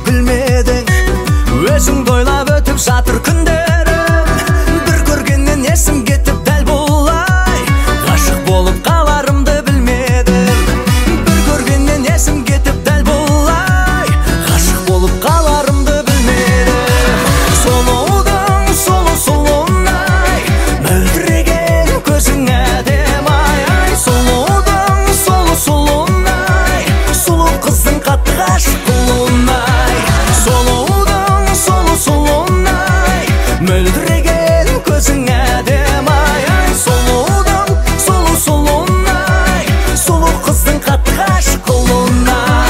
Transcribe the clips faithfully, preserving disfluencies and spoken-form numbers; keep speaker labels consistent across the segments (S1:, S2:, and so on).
S1: білмедің. Өзіңді ойлап өтіп жатыр күндерім, бір көргеннен есім кетіп дәл бұлай ғашық болып қаларымды білмедім. Бір көргеннен есім кетіп дәл бұлай ғашық болып қаларымды білмедім. Сұлудың сұлу сұлуындай мөлдіреген көзің әдем ай. Сұлудың сұлу сұлуындай сұлу қыздың қатты ғашық қылуындай. Сұлудың сұлу сұлуындай мөлдіреген көзің әдем ай. Сұлудың сұлу сұлуындай сұлу қыздың қатты ғашық қылуындай.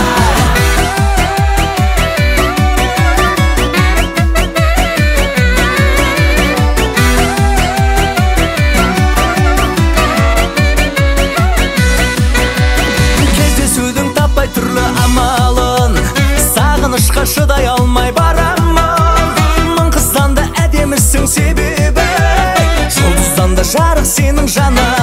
S1: Кездесудің таппай түрлі амалын, сағынышқа шыдай алмай барамын. Мың қыздан да әдемісің себебі, жұлдыздан да жарық сенің жаның.